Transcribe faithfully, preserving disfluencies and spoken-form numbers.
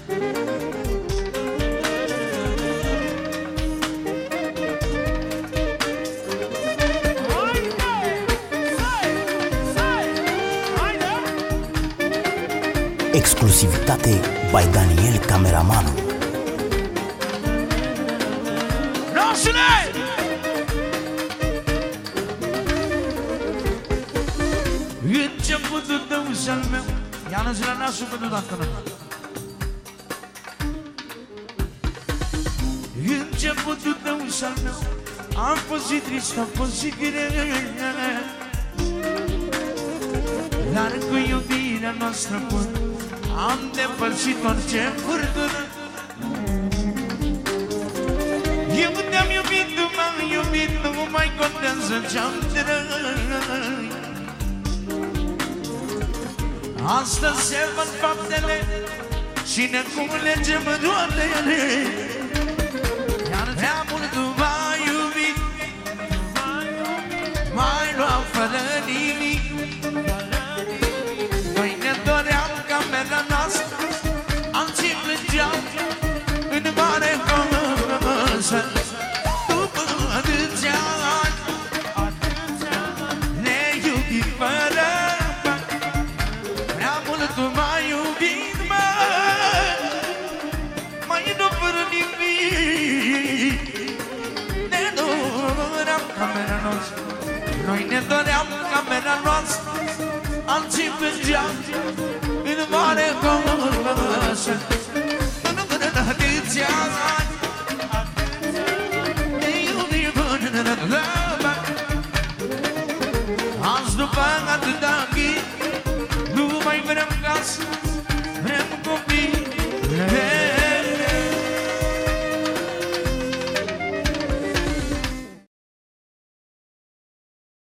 Exclusivitate by Daniel Cameramanul. Roșule! Începutul tău și al meu, ia-nă zi la nasul pentru dacă nu. Începutul tău și al meu, am fost și trist, am fost și greu. Dar cu iubirea noastră bună am depășit orice furtună. Eu te-am iubit, tu m-am iubit, nu mai contează ce-am trăit. Astăzi se văd faptele și ne culegem roadele. Iar prea mult tu m-ai iubit, m-ai luat fără nimic. Noi ne doream camera noastră, alții plângeau în mare cămăsă. După atâția ani ne-ai iubit fără bani. Prea mult tu m-ai iubit, mă, mai nu fără nimic. Ne doream camera noastră, noi ne doream camera noastră, alții plângeau în mare cămăsă. Până atâția ani ne iubim până la bani. Azi după atâta timp nu mai vrem